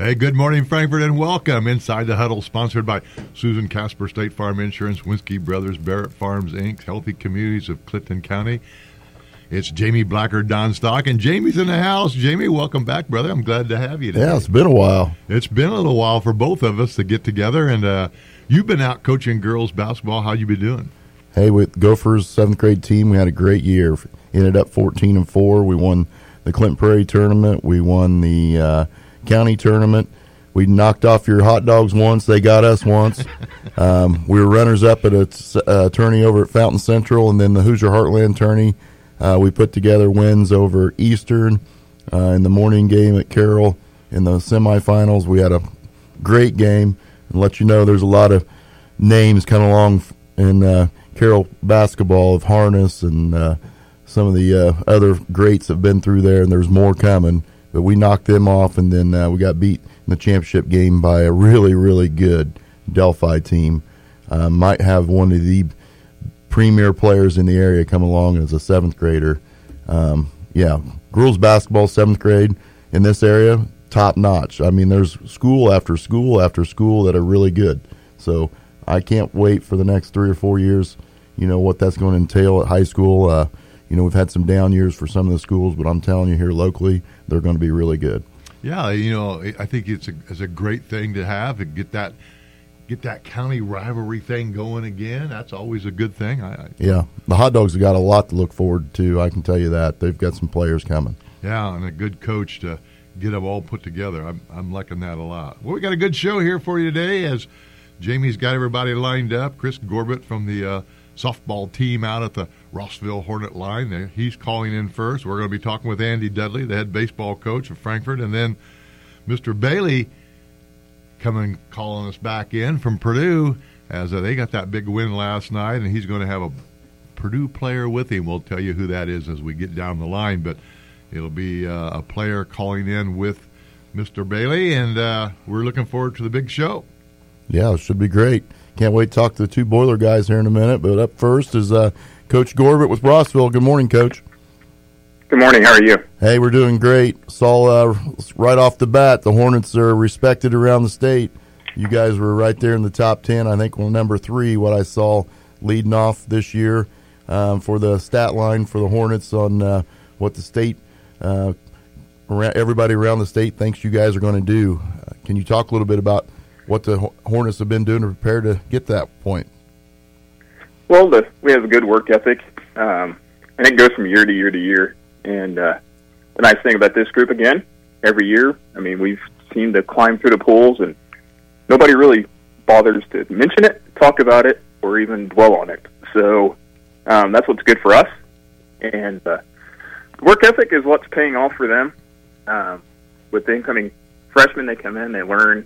Hey, good morning, Frankfort, and welcome Inside the Huddle, sponsored by Susan Casper State Farm Insurance, Winsky Brothers, Barrett Farms, Inc., Healthy Communities of Clinton County. It's Jamie Blacker, Don Stock, and Jamie's in the house. Jamie, welcome back, brother. I'm glad to have you today. Yeah, it's been a while. It's been a little while for both of us to get together, and you've been out coaching girls basketball. How you been doing? Hey, with Gophers' 7th grade team, we had a great year. Ended up 14-4. We won the Clinton Prairie tournament. We won the county tournament. We knocked off your hot dogs once. They got us once. We were runners-up at a tourney over at Fountain Central, and then the Hoosier Heartland tourney. We put together wins over Eastern in the morning game at Carroll. In the semifinals, we had a great game. And let you know, there's a lot of names coming along in Carroll basketball of Harness and some of the other greats have been through there, and there's more coming. But we knocked them off, and then we got beat in the championship game by a really, really good Delphi team. Might have one of the premier players in the area come along as a 7th grader. Girls basketball, 7th grade in this area, top notch. I mean, there's school after school after school that are really good. So I can't wait for the next 3 or 4 years, what that's going to entail at high school. We've had some down years for some of the schools, but I'm telling you here locally, they're going to be really good. Yeah, I think it's a great thing to have to get that county rivalry thing going again. That's always a good thing. Yeah, the Hot Dogs have got a lot to look forward to. I can tell you that. They've got some players coming. Yeah, and a good coach to get them all put together. I'm liking that a lot. Well, we got a good show here for you today as Jamie's got everybody lined up. Chris Gorbett from the softball team out at the Rossville Hornet line there. He's calling in first. We're going to be talking with Andy Dudley, the head baseball coach of Frankfort, and then Mr. Bailey calling us back in from Purdue as they got that big win last night, and he's going to have a Purdue player with him. We'll tell you who that is as we get down the line, but it'll be a player calling in with Mr. Bailey, and we're looking forward to the big show. Yeah, it should be great. Can't wait to talk to the two Boiler guys here in a minute, but up first is Coach Gorbett with Rossville. Good morning, Coach. Good morning. How are you? Hey, we're doing great. Saw right off the bat, the Hornets are respected around the state. You guys were right there in the top 10. I think we're number 3, what I saw leading off this year for the stat line for the Hornets on what the state, everybody around the state thinks you guys are going to do. Can you talk a little bit about what the Hornets have been doing to prepare to get that point? Well, we have a good work ethic, and it goes from year to year to year. And the nice thing about this group, again, every year, I mean, we've seemed to climb through the pools, and nobody really bothers to mention it, talk about it, or even dwell on it. So that's what's good for us. And the work ethic is what's paying off for them. With the incoming freshmen, they come in, they learn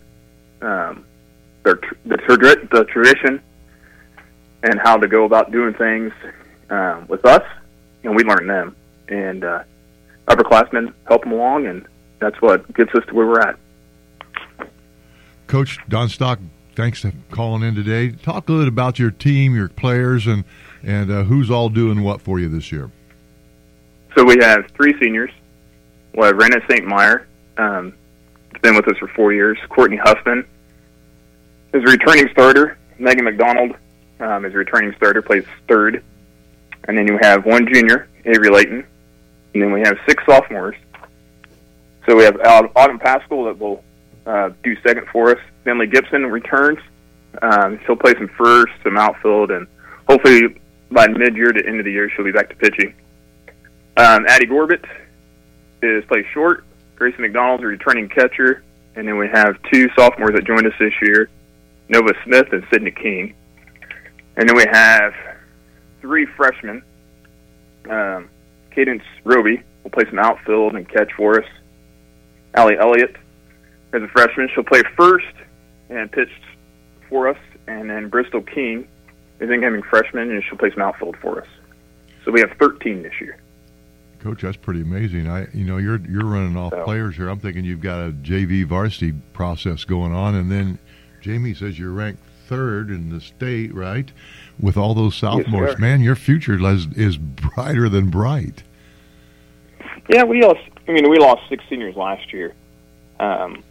the tradition and how to go about doing things with us, and we learn them. And upperclassmen help them along, and that's what gets us to where we're at. Coach Don Stock, thanks for calling in today. Talk a little bit about your team, your players, and who's all doing what for you this year. So we have 3 seniors. We have Renna St. Meyer. It's been with us for 4 years. Courtney Huffman is a returning starter. Megan McDonald is a returning starter, plays 3rd. And then you have 1 junior, Avery Layton. And then we have 6 sophomores. So we have Autumn Pascal that will do 2nd for us. Finley Gibson returns. She'll play some first, some outfield, and hopefully by mid-year to end of the year she'll be back to pitching. Addie Gorbett plays short. Grayson McDonald's a returning catcher. And then we have 2 sophomores that joined us this year, Nova Smith and Sydney King. And then we have 3 freshmen. Cadence Roby will play some outfield and catch for us. Allie Elliott is a freshman. She'll play first and pitch for us. And then Bristol King is incoming freshman, and she'll play some outfield for us. So we have 13 this year. Coach, that's pretty amazing. You're running off players here. I'm thinking you've got a JV varsity process going on, and then Jamie says you're ranked 3rd in the state, right? With all those sophomores, yes, man, your future is brighter than bright. Yeah, we lost 6 seniors last year to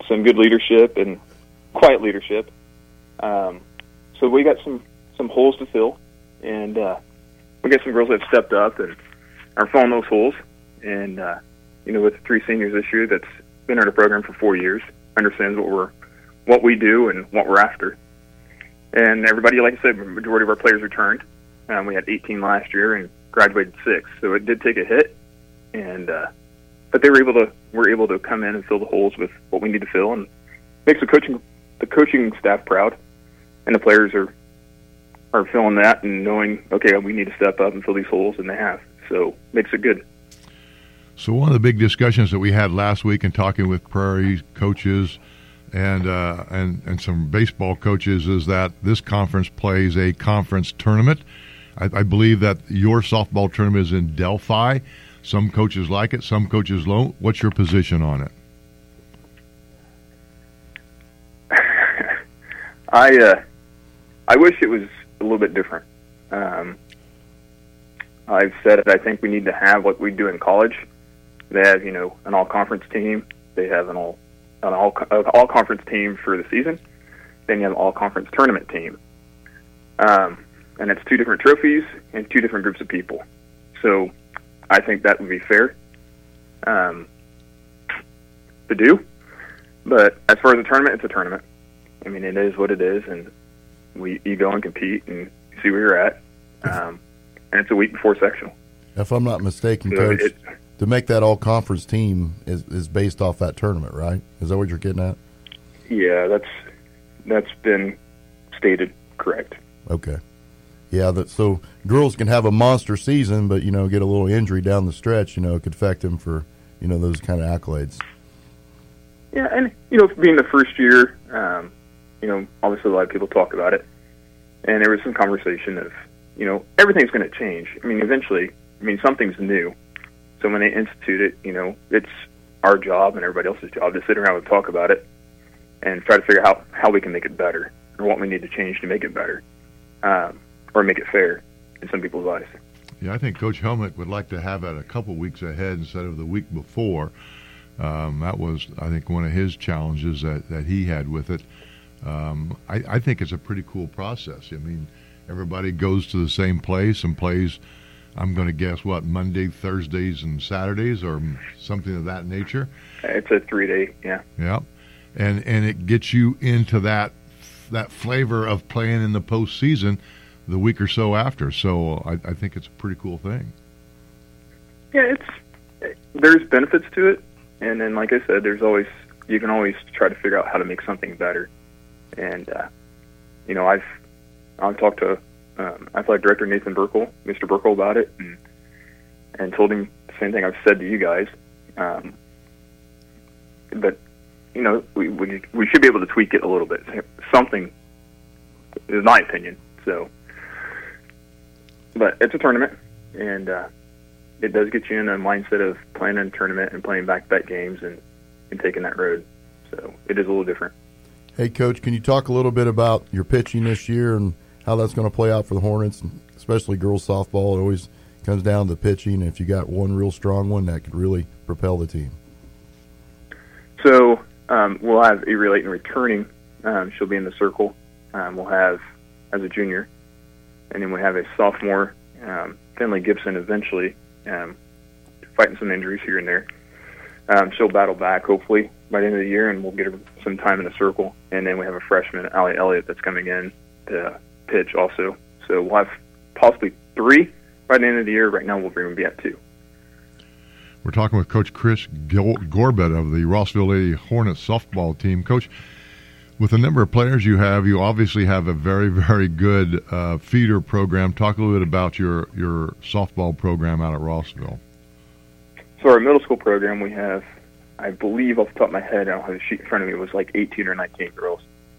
some good leadership and quiet leadership. So we got some holes to fill, and we got some girls that have stepped up and are filling those holes. And with the 3 seniors this year that's been in our program for 4 years, understands what we do and what we're after. And everybody, like I said, the majority of our players returned. We had 18 last year and graduated 6, so it did take a hit. And but they were able to come in and fill the holes with what we need to fill, and makes the coaching staff proud, and the players are feeling that and knowing, okay, we need to step up and fill these holes, and they have. So makes it good. So one of the big discussions that we had last week in talking with Prairie coaches and some baseball coaches is that this conference plays a conference tournament. I believe that your softball tournament is in Delphi. Some coaches like it, some coaches don't. What's your position on it? I wish it was a little bit different. I've said it. I think we need to have what we do in college. They have, an all-conference team. They have an all-conference team for the season. Then you have an all-conference tournament team. And it's 2 different trophies and 2 different groups of people. So I think that would be fair to do. But as far as a tournament, it's a tournament. I mean, it is what it is, and you go and compete and see where you're at. And it's a week before sectional. If I'm not mistaken, so Coach, to make that all-conference team is based off that tournament, right? Is that what you're getting at? Yeah, that's been stated correct. Okay. Yeah, so girls can have a monster season, but, get a little injury down the stretch, it could affect them for, those kind of accolades. Yeah, and, being the first year, obviously a lot of people talk about it. And there was some conversation of, everything's going to change. I mean, eventually, something's new. So when they institute it, it's our job and everybody else's job to sit around and talk about it and try to figure out how we can make it better or what we need to change to make it better. Or make it fair in some people's eyes. Yeah, I think Coach Helmick would like to have it a couple weeks ahead instead of the week before. That was, I think, one of his challenges that he had with it. I think it's a pretty cool process. I mean, everybody goes to the same place and plays, I'm going to guess, Monday, Thursdays, and Saturdays or something of that nature? It's a 3-day, yeah. Yeah, and it gets you into that flavor of playing in the postseason the week or so after. So I think it's a pretty cool thing. Yeah, there's benefits to it, and then like I said, you can always try to figure out how to make something better. And I've talked to athletic director Nathan Burkle, Mr. Burkle, about it, and told him the same thing I've said to you guys. But we should be able to tweak it a little bit. Something is my opinion. So. But it's a tournament, and it does get you in a mindset of playing in a tournament and playing back-to-back games and taking that road. So it is a little different. Hey, Coach, can you talk a little bit about your pitching this year and how that's going to play out for the Hornets, and especially girls softball? It always comes down to pitching. If you got one real strong one, that could really propel the team. So we'll have Avery Layton returning. She'll be in the circle. We'll have, as a junior, and then we have a sophomore, Finley Gibson, eventually, fighting some injuries here and there. She'll battle back, hopefully, by the end of the year, and we'll get her some time in the circle. And then we have a freshman, Allie Elliott, that's coming in to pitch also. So we'll have possibly 3 by the end of the year. Right now, we'll be at 2. We're talking with Coach Chris Gorbett of the Rossville Lady Hornets softball team. Coach, with the number of players you obviously have a very, very good feeder program. Talk a little bit about your softball program out at Rossville. So our middle school program, we have, I believe off the top of my head, I don't have the sheet in front of me, it was like 18 or 19 girls.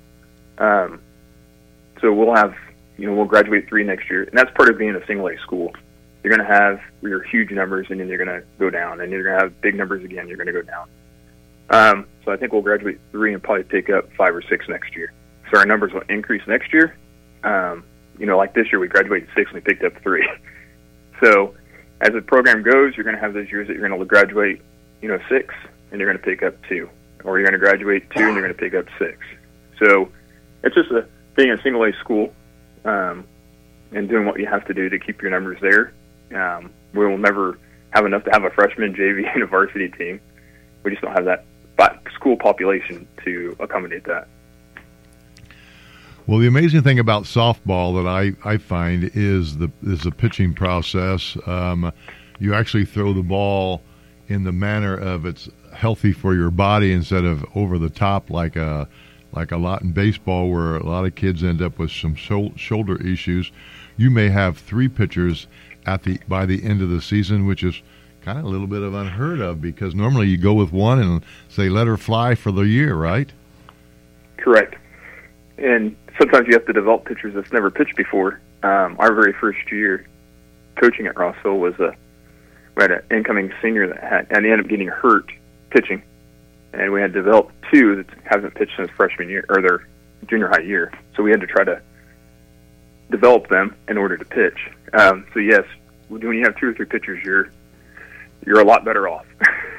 So we'll have, we'll graduate 3 next year, and that's part of being a single-A school. You're going to have your huge numbers, and then you're going to go down, and you're going to have big numbers again, you're going to go down. So I think we'll graduate 3 and probably pick up 5 or 6 next year. So our numbers will increase next year. Like this year, we graduated 6 and we picked up 3. So as the program goes, you're going to have those years that you're going to graduate, 6, and you're going to pick up 2. or you're going to graduate 2 and you're going to pick up 6. So it's just being a single A school and doing what you have to do to keep your numbers there. We will never have enough to have a freshman, JV, and a varsity team. We just don't have that school population to accommodate that. Well, the amazing thing about softball that I find is the pitching process. You actually throw the ball in the manner of it's healthy for your body instead of over the top like a lot in baseball where a lot of kids end up with some shoulder issues. You may have 3 pitchers by the end of the season, which is kind of a little bit of unheard of because normally you go with one and say let her fly for the year, right? Correct. And sometimes you have to develop pitchers that's never pitched before. Our very first year coaching at Rossville we had an incoming senior and he ended up getting hurt pitching, and we had developed 2 that haven't pitched since freshman year or their junior high year. So we had to try to develop them in order to pitch. So yes, when you have 2 or 3 pitchers, you're a lot better off.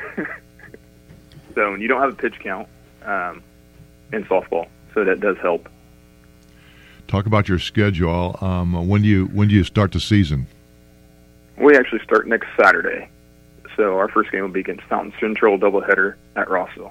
So you don't have a pitch count in softball, so that does help. Talk about your schedule. When do you start the season? We actually start next Saturday. So our first game will be against Fountain Central, doubleheader at Rossville.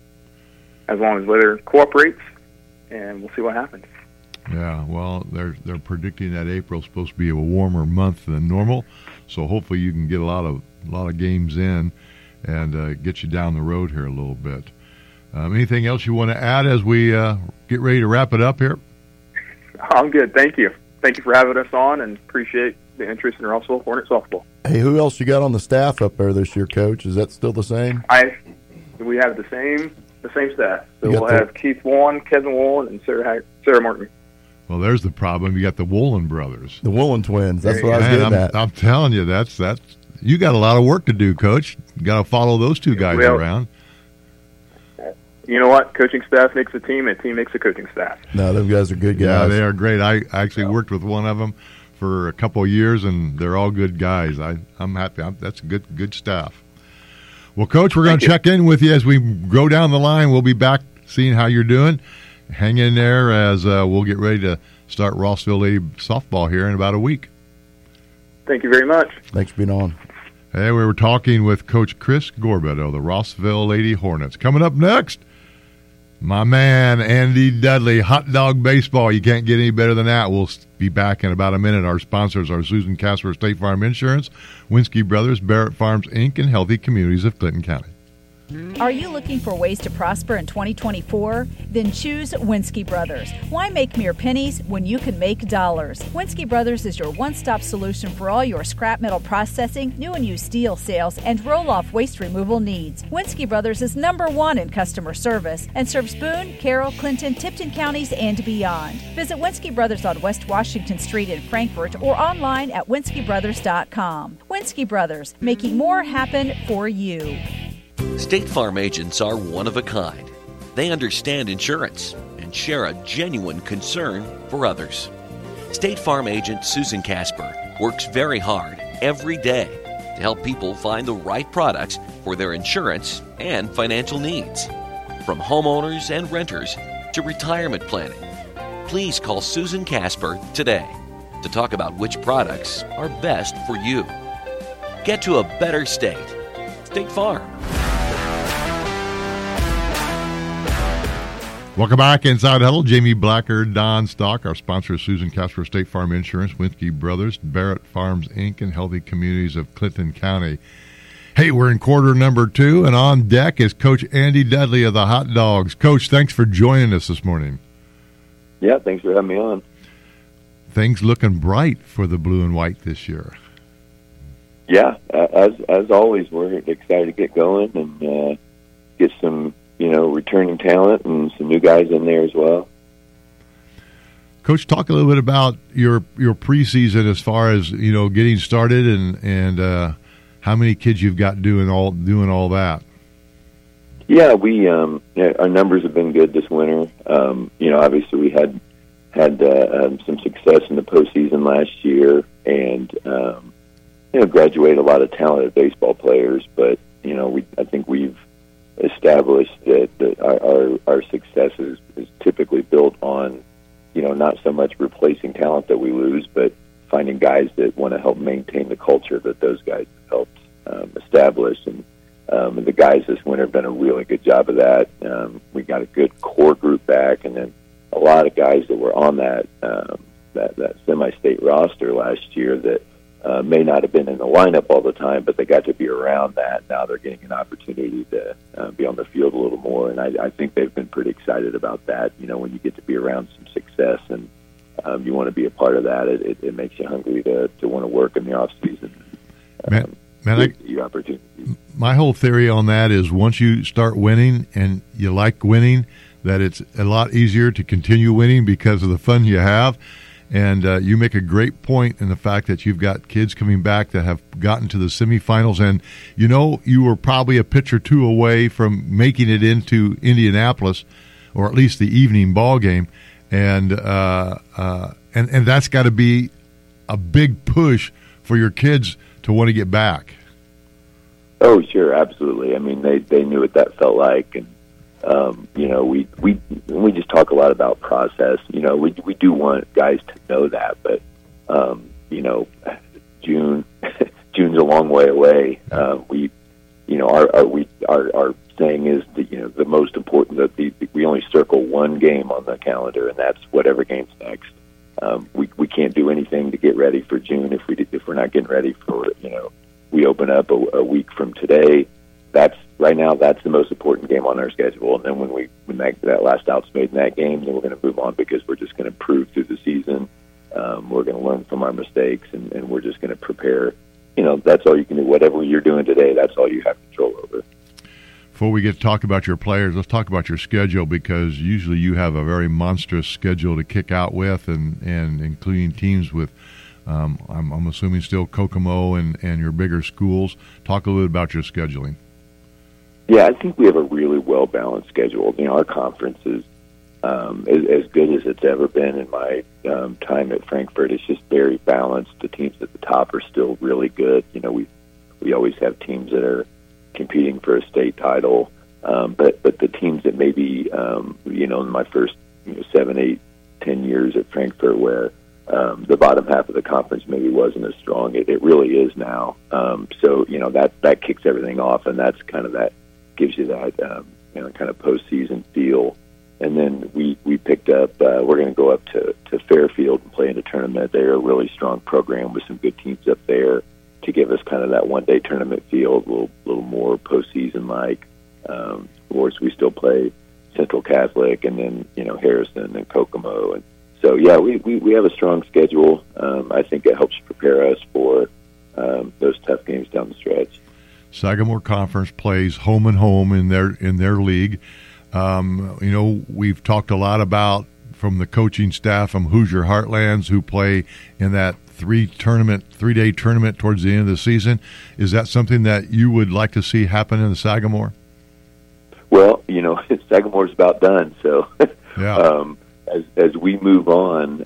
As long as weather cooperates, and we'll see what happens. Yeah, well, they're predicting that April's supposed to be a warmer month than normal, so hopefully you can get a lot of games in and get you down the road here a little bit. Anything else you want to add as we get ready to wrap it up here? I'm good, thank you. Thank you for having us on, and appreciate the interest in Rossville Hornet softball. Hey, who else you got on the staff up there this year, Coach? Is that still the same? We have the same staff. So we'll have Keith Woolen, Kevin Woolen, and Sarah Martin. Well, there's the problem. You got the Woolen brothers, the Woolen twins. That's what I was getting at. I'm telling you, that's you got a lot of work to do, Coach. You got to follow those 2 guys around. You know what? Coaching staff makes a team, and a team makes a coaching staff. No, them guys are good guys. Yeah, they are great. I actually worked with one of them for a couple of years, and they're all good guys. I'm happy. That's good staff. Well, Coach, we're going to check in with you as we go down the line. We'll be back seeing how you're doing. Hang in there as we'll get ready to start Rossville Lady softball here in about a week. Thank you very much. Thanks for being on. Hey, we were talking with Coach Chris Gorbett of the Rossville Lady Hornets. Coming up next, my man, Andy Dudley, hot dog baseball. You can't get any better than that. We'll be back in about a minute. Our sponsors are Susan Casper State Farm Insurance, Winsky Brothers, Barrett Farms, Inc., and Healthy Communities of Clinton County. Are you looking for ways to prosper in 2024? Then choose Winsky Brothers. Why make mere pennies when you can make dollars? Winsky Brothers is your one-stop solution for all your scrap metal processing, new and used steel sales, and roll-off waste removal needs. Winsky Brothers is #1 in customer service and serves Boone, Carroll, Clinton, Tipton counties, and beyond. Visit Winsky Brothers on West Washington Street in Frankfort or online at winskybrothers.com. Winsky Brothers, making more happen for you. State Farm agents are one of a kind. They understand insurance and share a genuine concern for others. State Farm agent Susan Casper works very hard every day to help people find the right products for their insurance and financial needs. From homeowners and renters to retirement planning. Please call Susan Casper today to talk about which products are best for you. Get to a better state. State Farm. Welcome back Inside Huddle. Jamie Blacker, Don Stock. Our sponsor is Susan Casper State Farm Insurance, Winsky Brothers, Barrett Farms, Inc., and Healthy Communities of Clinton County. Hey, we're in quarter number 2, and on deck is Coach Andy Dudley of the Hot Dogs. Coach, thanks for joining us this morning. Yeah, thanks for having me on. Things looking bright for the blue and white this year. Yeah, as always, we're excited to get going and get some returning talent and some new guys in there as well. Coach, talk a little bit about your preseason as far as getting started and how many kids you've got doing all that. Yeah, we our numbers have been good this winter. Obviously we had some success in the postseason last year, and graduated a lot of talented baseball players. But I think we've established that our success is typically built on, not so much replacing talent that we lose, but finding guys that want to help maintain the culture that those guys have helped establish. And the guys this winter have done a really good job of that. We got a good core group back, and then a lot of guys that were on that semi-state roster last year that may not have been in the lineup all the time, but they got to be around that. Now they're getting an opportunity to be on the field a little more, and I think they've been pretty excited about that. When you get to be around some success and you want to be a part of that, it makes you hungry to want to work in the off season. Your opportunity. My whole theory on that is once you start winning and you like winning, that it's a lot easier to continue winning because of the fun you have. And you make a great point in the fact that you've got kids coming back that have gotten to the semifinals. And, you were probably a pitch or two away from making it into Indianapolis, or at least the evening ball game. And that's got to be a big push for your kids to want to get back. Oh, sure, absolutely. I mean, they knew what that felt like, and we just talk a lot about process. We do want guys to know that, but June's a long way away. Our saying is that the most important that we only circle one game on the calendar, and that's whatever game's next. We can't do anything to get ready for June if we're not getting ready for we open up a week from today. That's the most important game on our schedule. And then when that last out's made in that game, then we're going to move on because we're just going to improve through the season. We're going to learn from our mistakes, and we're just going to prepare. That's all you can do. Whatever you're doing today, that's all you have control over. Before we get to talk about your players, let's talk about your schedule, because usually you have a very monstrous schedule to kick out with, and including teams with, I'm assuming still Kokomo and your bigger schools. Talk a little bit about your scheduling. Yeah, I think we have a really well-balanced schedule. Our conference is as good as it's ever been in my time at Frankfort. It's just very balanced. The teams at the top are still really good. We always have teams that are competing for a state title, but the teams that maybe in my first 7, 8, 10 years at Frankfort, where the bottom half of the conference maybe wasn't as strong, it really is now. So that kicks everything off, and that's kind of that gives you that kind of postseason feel. And then we picked up. We're going to go up to Fairfield and play in a tournament. They're a really strong program with some good teams up there to give us kind of that one-day tournament feel, a little more postseason-like. Of course, we still play Central Catholic and then Harrison and Kokomo, and so we have a strong schedule. I think it helps prepare us for those tough games down the stretch. Sagamore Conference plays home and home in their league. We've talked a lot about from the coaching staff from Hoosier Heartlands who play in that 3-day tournament towards the end of the season. Is that something that you would like to see happen in the Sagamore? Well, Sagamore's about done. So yeah. As we move on,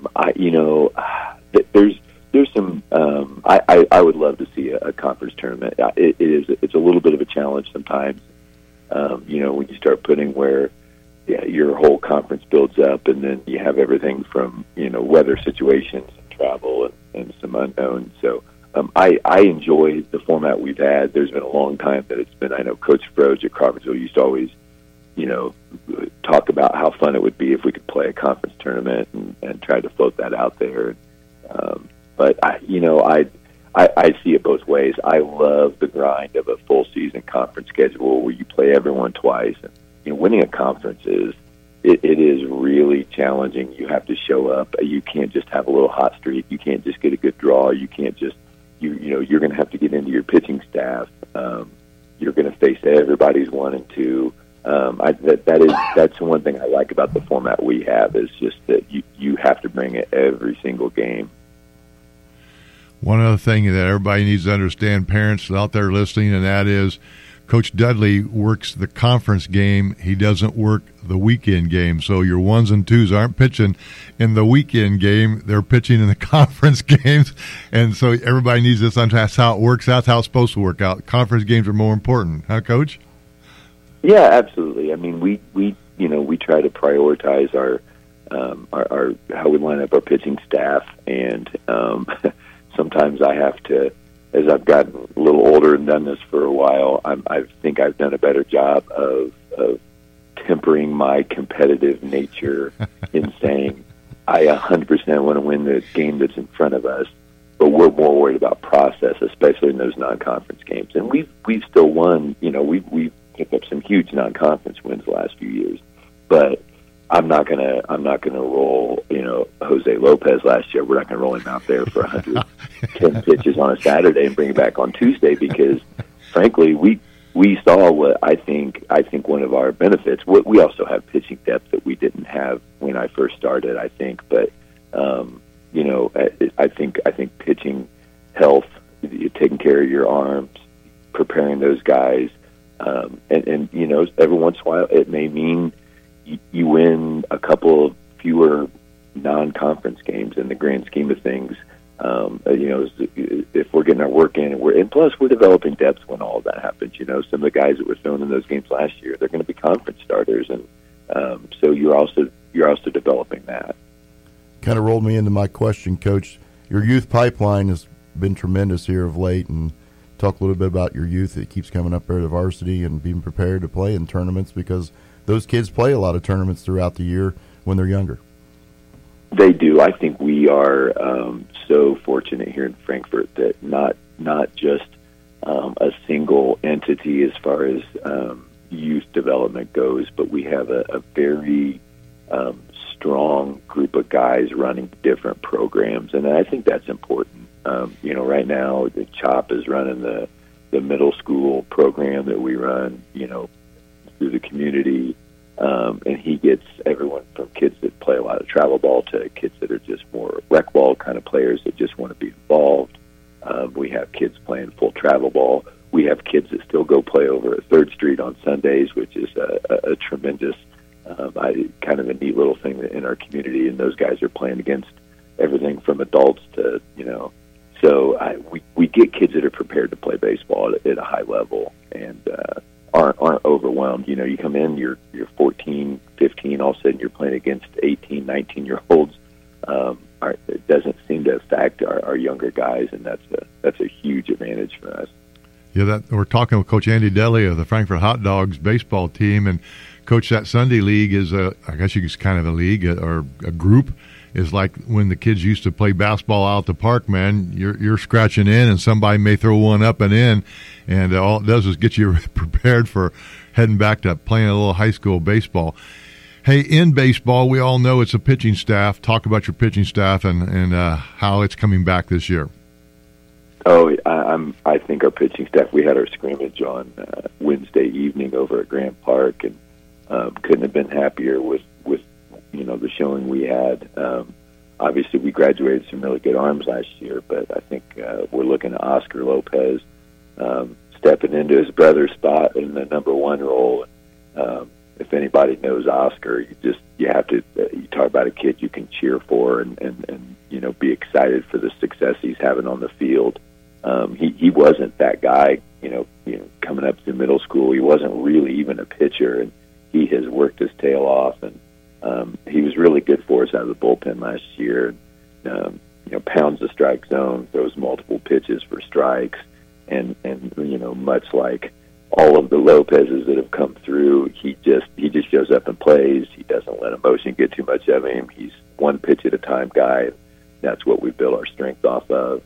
there's some. I would love to see a conference tournament. It's a little bit of a challenge sometimes. When you start putting where your whole conference builds up, and then you have everything from weather situations and travel and some unknowns. So I enjoy the format we've had. There's been a long time that it's been. I know Coach Froge at Crawfordsville used to always talk about how fun it would be if we could play a conference tournament and try to float that out there. But I see it both ways. I love the grind of a full season conference schedule where you play everyone twice. And winning a conference is really challenging. You have to show up. You can't just have a little hot streak. You can't just get a good draw. You can't just you're going to have to get into your pitching staff. You're going to face everybody's 1 and 2. That's one thing I like about the format we have is just that you have to bring it every single game. One other thing that everybody needs to understand, parents out there listening, and that is Coach Dudley works the conference game. He doesn't work the weekend game. So your 1s and 2s aren't pitching in the weekend game. They're pitching in the conference games. And so everybody needs this. That's how it works. That's how it's supposed to work out. Conference games are more important. Huh, Coach? Yeah, absolutely. I mean, we try to prioritize our how we line up our pitching staff, and sometimes I have to, as I've gotten a little older and done this for a while, I think I've done a better job of tempering my competitive nature in saying I 100% want to win the game that's in front of us, but we're more worried about process, especially in those non-conference games. And we've still won. We've picked up some huge non-conference wins the last few years, but I'm not gonna roll Jose Lopez last year. We're not gonna roll him out there for 110 pitches on a Saturday and bring him back on Tuesday, because frankly we saw what I think one of our benefits. We also have pitching depth that we didn't have when I first started, I think, but I think pitching health, taking care of your arms, preparing those guys, and every once in a while it may mean you win a couple of fewer non-conference games in the grand scheme of things. If we're getting our work in, and plus we're developing depth when all of that happens. Some of the guys that were thrown in those games last year, they're going to be conference starters, and so you're also developing that. Kind of rolled me into my question, Coach. Your youth pipeline has been tremendous here of late, and talk a little bit about your youth that keeps coming up there to varsity and being prepared to play in tournaments, because those kids play a lot of tournaments throughout the year when they're younger. They do. I think we are so fortunate here in Frankfort that not just a single entity as far as youth development goes, but we have a very strong group of guys running different programs, and I think that's important. Right now, the CHOP is running the middle school program that we run, through the community, and he gets everyone from kids that play a lot of travel ball to kids that are just more rec ball kind of players that just want to be involved. We have kids playing full travel ball. We have kids that still go play over at 3rd Street on Sundays, which is a tremendous, kind of a neat little thing in our community, and those guys are playing against everything from adults to, So we get kids that are prepared to play baseball at a high level and aren't overwhelmed. You come in, you're 14, 15, all of a sudden you're playing against 18, 19-year-olds. It doesn't seem to affect our younger guys, and that's a huge advantage for us. Yeah, we're talking with Coach Andy Daly of the Frankfort Hot Dogs baseball team, and Coach, that Sunday league is I guess it's kind of a league or a group. Is like when the kids used to play basketball out at the park, man. You're scratching in, and somebody may throw one up and in, and all it does is get you prepared for heading back to playing a little high school baseball. Hey, in baseball, we all know it's a pitching staff. Talk about your pitching staff and how it's coming back this year. Oh, I think our pitching staff. We had our scrimmage on Wednesday evening over at Grant Park, and couldn't have been happier with the showing we had. Obviously, we graduated some really good arms last year, but I think we're looking at Oscar Lopez stepping into his brother's spot in the number 1 role. If anybody knows Oscar, you have to. You talk about a kid you can cheer for and be excited for the success he's having on the field. He wasn't that guy, coming up through middle school. He wasn't really even a pitcher, and he has worked his tail off, and he was really good for us out of the bullpen last year. Pounds the strike zone, throws multiple pitches for strikes, and much like all of the Lopez's that have come through, he just shows up and plays. He doesn't let emotion get too much of him. He's one pitch at a time guy. That's what we build our strength off of.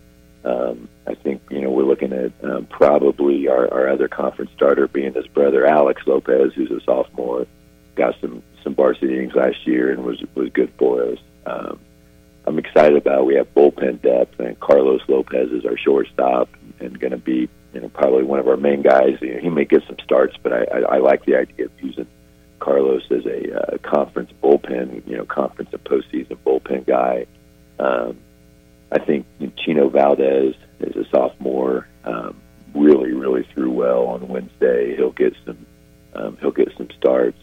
I think we're looking at probably our other conference starter being his brother Alex Lopez, who's a sophomore. Got some varsity innings last year and was good for us. I'm excited about. We have bullpen depth, and Carlos Lopez is our shortstop and going to be probably one of our main guys. He may get some starts, but I like the idea of using Carlos as a conference bullpen, conference and postseason bullpen guy. I think Chino Valdez is a sophomore. Really threw well on Wednesday. He'll get some starts.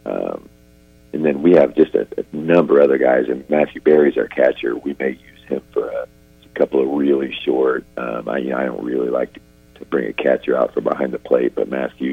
And then we have just a number of other guys. And Matthew Berry's our catcher. We may use him for a couple of really short. I don't really like to bring a catcher out from behind the plate, but Matthew's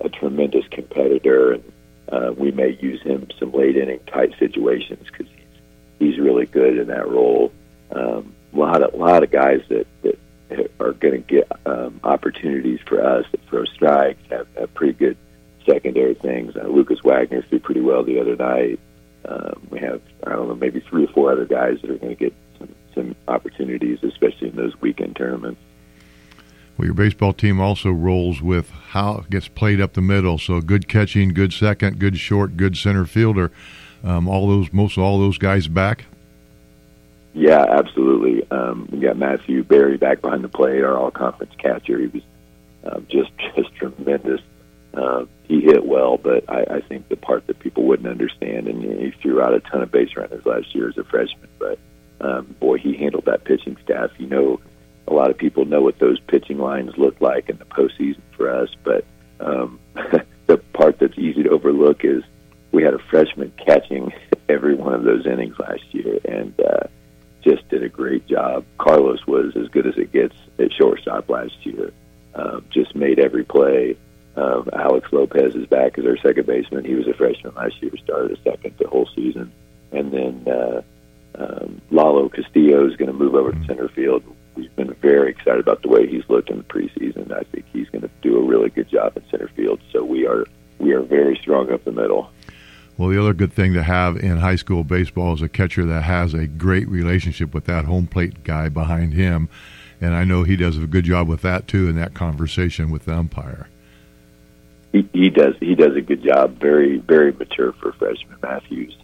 a tremendous competitor, and we may use him some late inning tight situations because he's really good in that role. A lot of guys that are going to get opportunities for us that throw strikes, have pretty good secondary things. Lucas Wagner threw pretty well the other night. We have, I don't know, maybe 3 or 4 other guys that are going to get some opportunities, especially in those weekend tournaments. Well, your baseball team also rolls with how it gets played up the middle. So good catching, good second, good short, good center fielder. Most of all those guys back. Yeah, absolutely. We got Matthew Berry back behind the plate, our all-conference catcher. He was just tremendous. He hit well, but I think the part that people wouldn't understand, and he threw out a ton of base runners last year as a freshman, but boy, he handled that pitching staff. A lot of people know what those pitching lines look like in the postseason for us, but the part that's easy to overlook is we had a freshman catching every one of those innings last year, and just did a great job. Carlos was as good as it gets at shortstop last year. Just made every play. Alex Lopez is back as our second baseman. He was a freshman last year, started a second the whole season. And then Lalo Castillo is going to move over to center field. We've been very excited about the way he's looked in the preseason. I think he's going to do a really good job in center field. So we are very strong up the middle. Well, the other good thing to have in high school baseball is a catcher that has a great relationship with that home plate guy behind him. And I know he does a good job with that, too, in that conversation with the umpire. He does a good job. Very, very mature for freshman Matthews.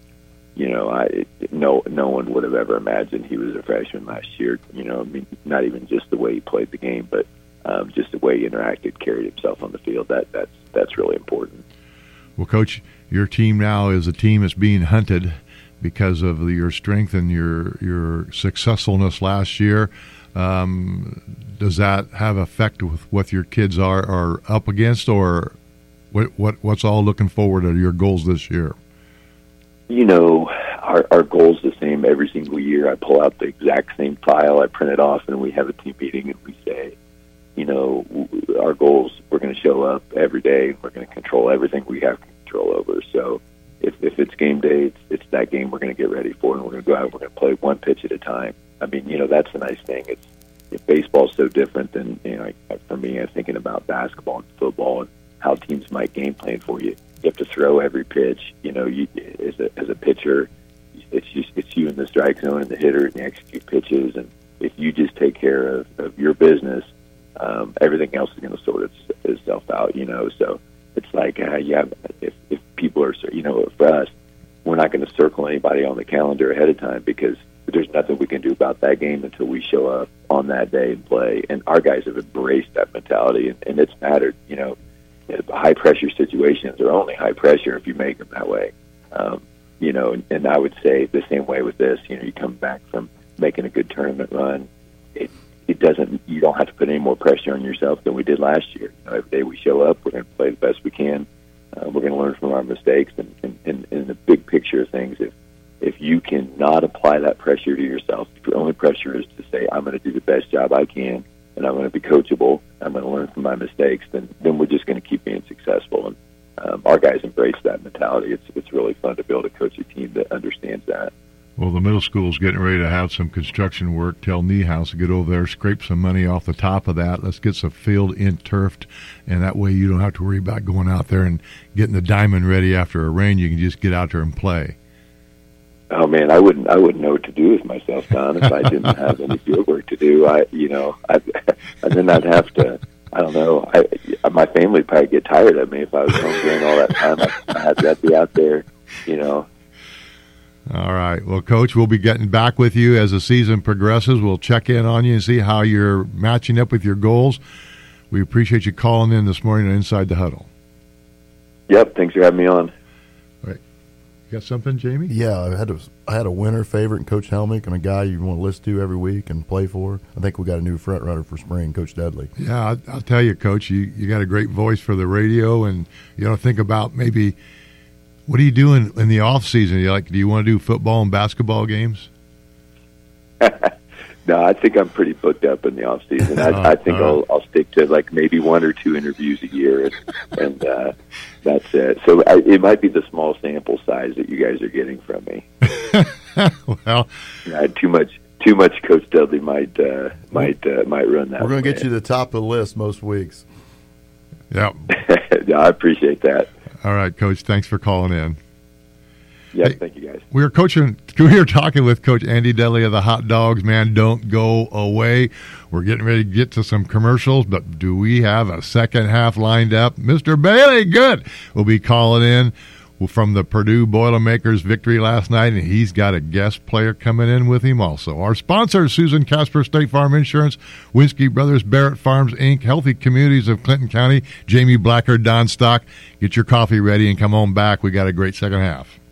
No one would have ever imagined he was a freshman last year. Not even just the way he played the game, but just the way he interacted, carried himself on the field. That's really important. Well, Coach, your team now is a team that's being hunted because of your strength and your successfulness last year. Does that have effect with what your kids are up against, or what's all looking forward to your goals this year? Our goal's the same every single year. I pull out the exact same file, I print it off, and we have a team meeting, and we say, our goals, we're going to show up every day, and we're going to control everything we have control over. So if it's game day, it's that game we're going to get ready for, and we're going to go out and we're going to play one pitch at a time. I mean, that's the nice thing. Baseball's so different than, for me, I'm thinking about basketball and football and how teams might game plan for you. You have to throw every pitch. As a pitcher, it's you in the strike zone and the hitter, and you execute pitches. And if you just take care of your business, everything else is going to sort itself out. So it's like if people are, for us, we're not going to circle anybody on the calendar ahead of time because there's nothing we can do about that game until we show up on that day and play. And our guys have embraced that mentality, and it's mattered. High-pressure situations are only high pressure if you make them that way. And I would say the same way with this. You come back from making a good tournament run, you don't have to put any more pressure on yourself than we did last year. Every day we show up, we're going to play the best we can. We're going to learn from our mistakes, and in the big picture of things, if you cannot apply that pressure to yourself, if your only pressure is to say, I'm going to do the best job I can, and I'm going to be coachable, I'm going to learn from my mistakes, then we're just going to keep being successful. And our guys embrace that mentality. It's really fun to be able to coach a team that understands that. Well, the middle school's getting ready to have some construction work. Tell Niehaus to get over there, scrape some money off the top of that. Let's get some field turfed, and that way you don't have to worry about going out there and getting the diamond ready after a rain. You can just get out there and play. Oh man, I wouldn't know what to do with myself, Don, if I didn't have any field work to do. And then I'd have to. I don't know. My family would probably get tired of me if I was home during all that time. I had to be out there, All right. Well, Coach, we'll be getting back with you as the season progresses. We'll check in on you and see how you're matching up with your goals. We appreciate you calling in this morning on Inside the Huddle. Yep. Thanks for having me on. All right. You got something, Jamie? Yeah, I had a winter favorite in Coach Helmick and a guy you want to listen to every week and play for. I think we got a new front runner for spring, Coach Dudley. Yeah, I'll tell you, Coach, you got a great voice for the radio, and think about maybe what are you doing in the off season? Do you want to do football and basketball games? No, I think I'm pretty booked up in the off season. I think I'll stick to like maybe 1 or 2 interviews a year, and that's it. So it might be the small sample size that you guys are getting from me. Well, too much. Coach Dudley might run that. We're going to get you to the top of the list most weeks. Yeah. Yeah, I appreciate that. All right, Coach. Thanks for calling in. Yeah, thank you, guys. We were talking with Coach Andy Dudley of the Hot Dogs. Man, don't go away. We're getting ready to get to some commercials, but do we have a second half lined up? Mr. Bailey, good. We'll be calling in from the Purdue Boilermakers victory last night, and he's got a guest player coming in with him also. Our sponsor is Susan Casper, State Farm Insurance, Winsky Brothers, Barrett Farms, Inc., Healthy Communities of Clinton County, Jamie Blacker, Don Stock. Get your coffee ready and come on back. We got a great second half.